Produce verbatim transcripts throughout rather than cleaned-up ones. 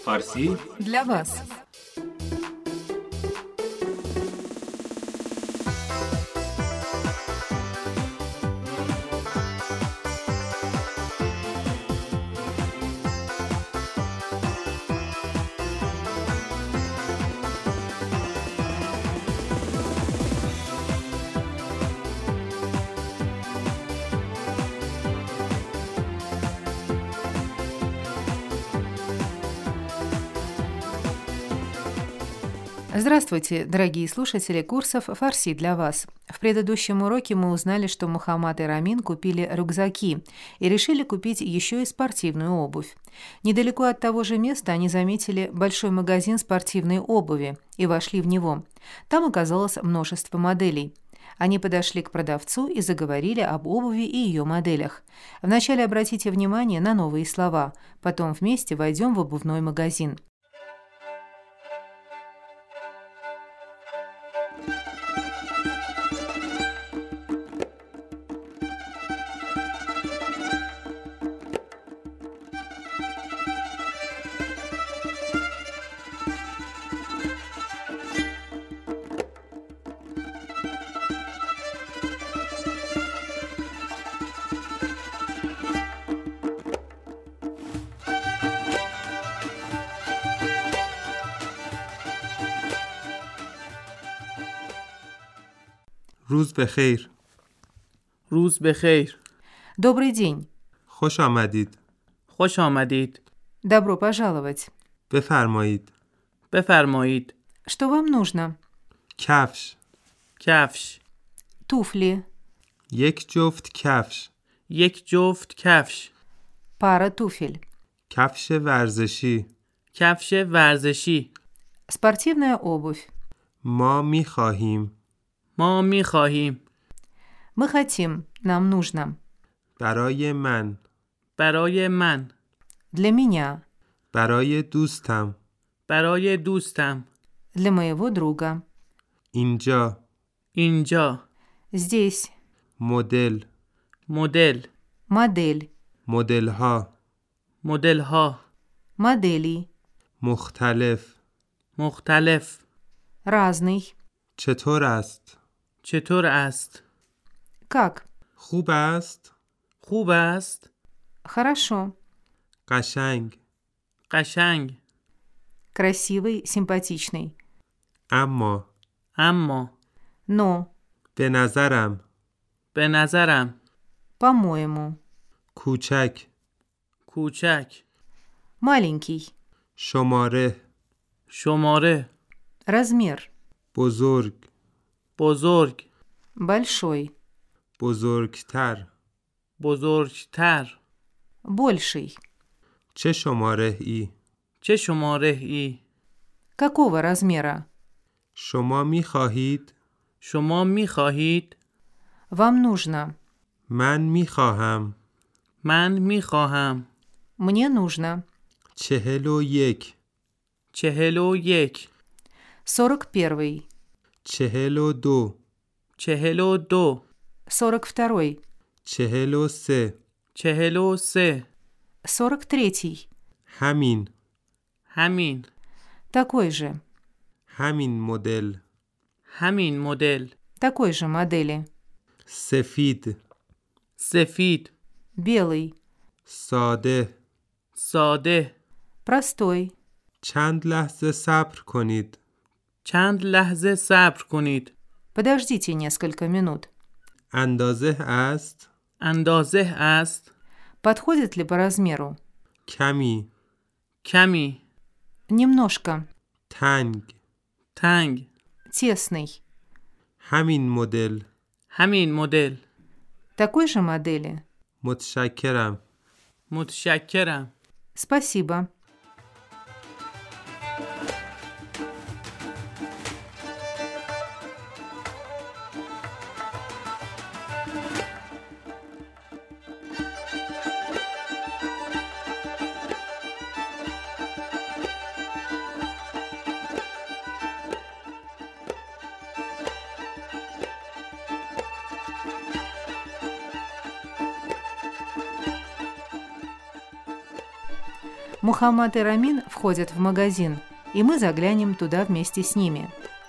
فارسی для вас. Здравствуйте, дорогие слушатели курсов «Фарси для вас». В предыдущем уроке мы узнали, что Мухаммад и Рамин купили рюкзаки и решили купить еще и спортивную обувь. Недалеко от того же места они заметили большой магазин спортивной обуви и вошли в него. Там оказалось множество моделей. Они подошли к продавцу и заговорили об обуви и ее моделях. Вначале обратите внимание на новые слова, потом вместе войдем в обувной магазин. روز بخیر. روز بخیر. Добрый день. خوش آمدید. خوش آمدید. Добро пожаловать. بفرمایید. بفرمایید. Что вам нужно? کفش. کفش. Туфли. یک جفت کفش. یک جفت کفش. Пара туфель. کفش ورزشی. کفش ورزشی. Спортивная обувь. ما می خواهیم. ما می خواهیم. Мы хотим. Нам нужно. برای من. برای من. Для меня. برای دوستم. برای دوستم. Для моего друга. اینجا. اینجا. Здесь. مدل. مدل. Модель. مدل ها. مدل ها. Модели. مختلف. مختلف. Разный. چطور است؟ چطور است؟ Как? خوب است؟ خوب است؟ Хорошо. قشنگ. قشنگ. Красивый, симпатичный. اما. اما. Но. به نظرم. به نظرم. По-моему. کوچک. کوچک. Маленький. شماره. شماره. Размер. بزرگ. بزرگ. Большой. بزرگتر. بزرگتر. Больший. چه شماره ای؟ چه شماره ای؟ Какого размера? شما می خواهید؟ شما می خواهید؟ Вам нужно. من می خواهم. من می خواهم. Мне нужно. چهل و یک. چهل و یک. Сорок первый. چهل و دو. چهل و دو. Сорок второй. چهل و سه. چهل و سه. Сорок третий. همین. همین. Такой же. همین مدل. همین مدل. Такой же модели. سفید. سفید. Белый. ساده. ساده. Простой. چند لحظه صبر کنید. چند لحظه صبر کنید. Подождите несколько минут. اندازه است. اندازه است. Подходит ли по размеру? کمی. کمی. Немножко. تنگ. تنگ. Тесный. همین مدل. همین مدل. Такой же модели. متشکرم. متشکرم. Спасибо. Мухаммад и Рамин входят в магазин, и мы заглянем туда вместе с ними.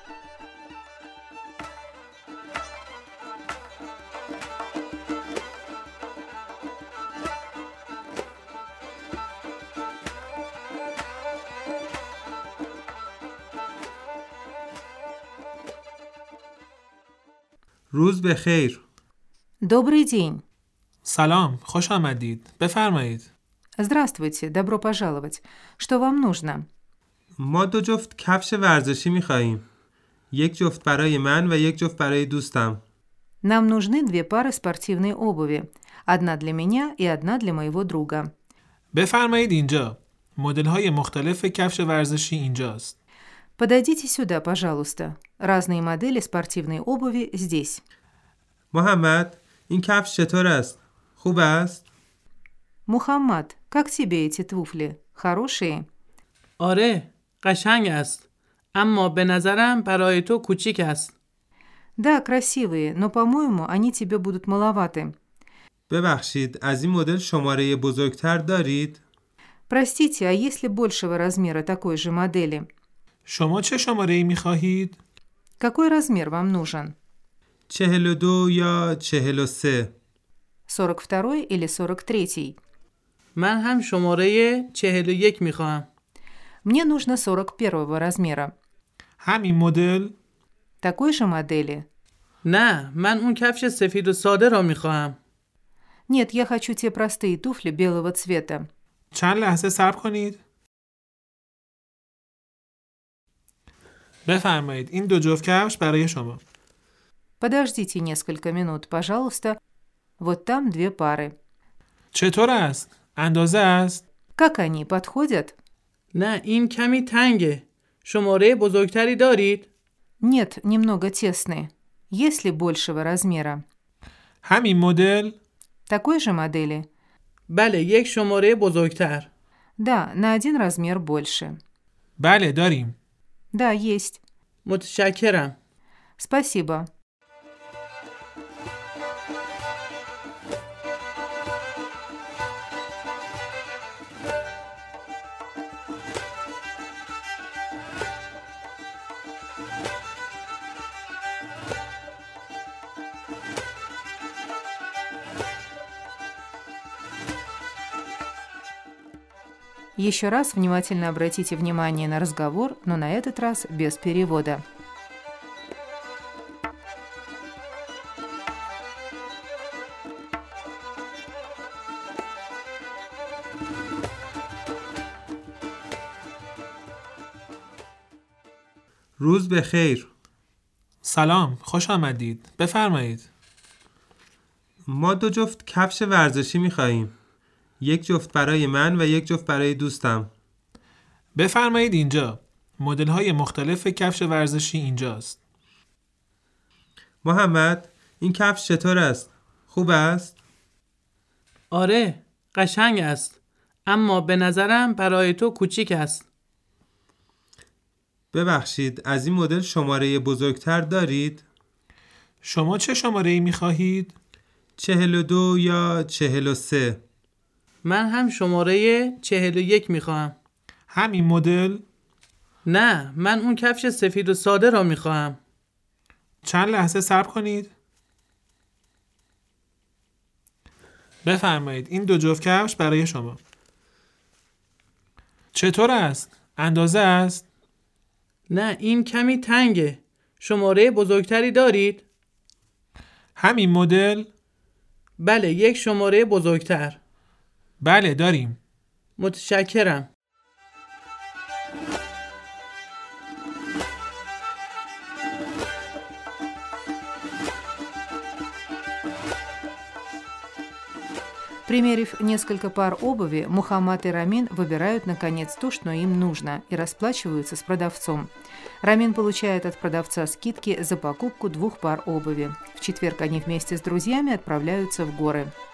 روز بخیر. Добрый день. سلام، خوش آمدید. بفرمایید. Здравствуйте, добро пожаловать. Что вам нужно? ما دو جفت کفش ورزشی می‌خواهیم. یک جفت برای من و یک جفت برای دوستم. Нам нужны две пары спортивной обуви. Одна для меня и одна для моего друга. بفرمایید اینجا. مدل‌های مختلف کفش ورزشی اینجاست. Подойдите сюда, пожалуйста. Разные модели спортивной обуви здесь. محمد، این کفش چطور است؟ خوب است؟ Мухаммад, как тебе эти туфли? Хорошие? آره قشنگ است. اما به نظرم برای تو کوچیک است. Да, красивые, но, по-моему, они тебе будут маловаты. ببخشید، از این مدل شماره بزرگتر دارید؟ Простите, а есть ли большего размера такой же модели? شما چه شماره‌ای می‌خواهید؟ Какой размер вам нужен? چهل و دو یا چهل و سه؟ сорок второй или сорок третий? من هم شماره چهل و یک می خواهم. Мне нужно сорок первого размера. همین مدل؟ Такой же модели? نه من اون کفش سفید و ساده را می خواهم. Нет, я хочу те простые туфли белого цвета. چند لحظه صبر کنید. بفرمایید این دو جفت کفش برای شما. Подождите несколько минут, пожалуйста. Вот там две пары. چطور است؟ اندازه است؟ Как они, подходят? نه این کمی تنگه. شماره بزرگتری دارید؟ Нет, немного тесные. Есть ли большего размера? همین مدل؟ Такой же модели? بله یک شماره بزرگتر. Да, на один размер больше. بله داریم. Да, есть. متشکرم. Спасибо. Еще раз внимательно обратите внимание на разговор, но на этот раз без перевода. روز بخیر. سلام، خوش آمدید. بفرمایید. ما دو جفت کفش ورزشی می‌خواهیم. یک جفت برای من و یک جفت برای دوستم. بفرمایید اینجا. مدل‌های مختلف کفش ورزشی اینجاست. محمد، این کفش چطور است؟ خوب است؟ آره قشنگ است. اما به نظرم برای تو کوچیک است. ببخشید، از این مدل شماره بزرگتر دارید؟ شما چه شماره‌ای می‌خواهید؟ چهل و دو یا چهل و سه؟ من هم شماره چهل و یک می خواهم. همین مدل؟ نه من اون کفش سفید و ساده را می خواهم. چند لحظه صبر کنید. بفرمایید این دو جفت کفش برای شما. چطور است؟ اندازه است؟ نه این کمی تنگه. شماره بزرگتری دارید؟ همین مدل؟ بله یک شماره بزرگتر. بله داریم. متشکرم. Примерив несколько пар обуви, Мухаммад и Рамин выбирают, наконец, то, что им нужно, и расплачиваются с продавцом. Рамин получает от продавца скидки за покупку двух пар обуви. В четверг они вместе с друзьями отправляются в горы.